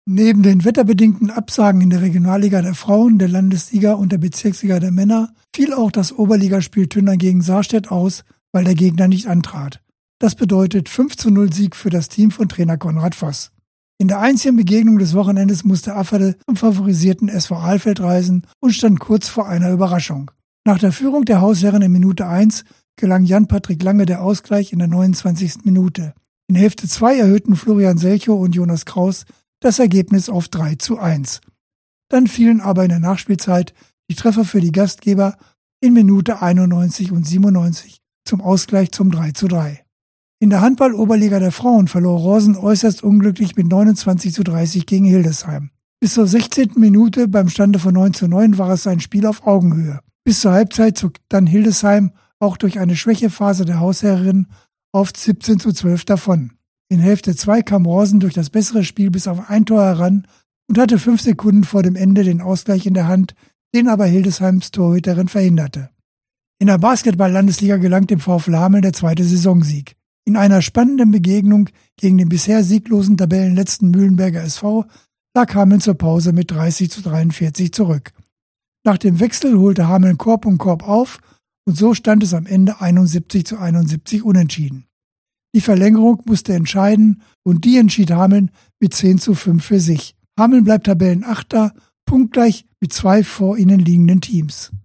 Neben den wetterbedingten Absagen in der Regionalliga der Frauen, der Landesliga und der Bezirksliga der Männer fiel auch das Oberligaspiel Tünnern gegen Sarstedt aus, weil der Gegner nicht antrat. Das bedeutet 5:0 Sieg für das Team von Trainer Konrad Voss. In der einzigen Begegnung des Wochenendes musste Afferde zum favorisierten SV Alfeld reisen und stand kurz vor einer Überraschung. Nach der Führung der Hausherren in Minute 1 gelang Jan-Patrick Lange der Ausgleich in der 29. Minute. In Hälfte 2 erhöhten Florian Selchow und Jonas Kraus das Ergebnis auf 3:1. Dann fielen aber in der Nachspielzeit die Treffer für die Gastgeber in Minute 91 und 97 zum Ausgleich zum 3:3. In der Handball-Oberliga der Frauen verlor Rosen äußerst unglücklich mit 29:30 gegen Hildesheim. Bis zur 16. Minute beim Stande von 9:9 war es ein Spiel auf Augenhöhe. Bis zur Halbzeit zog dann Hildesheim auch durch eine Schwächephase der Hausherrin auf 17:12 davon. In Hälfte 2 kam Rosen durch das bessere Spiel bis auf ein Tor heran und hatte 5 Sekunden vor dem Ende den Ausgleich in der Hand, den aber Hildesheims Torhüterin verhinderte. In der Basketball-Landesliga gelang dem VfL Hameln der 2. Saisonsieg. In einer spannenden Begegnung gegen den bisher sieglosen Tabellenletzten Mühlenberger SV lag Hameln zur Pause mit 30:43 zurück. Nach dem Wechsel holte Hameln Korb um Korb auf und so stand es am Ende 71:71 unentschieden. Die Verlängerung musste entscheiden und die entschied Hameln mit 10:5 für sich. Hameln bleibt Tabellenachter, punktgleich mit 2 vor ihnen liegenden Teams.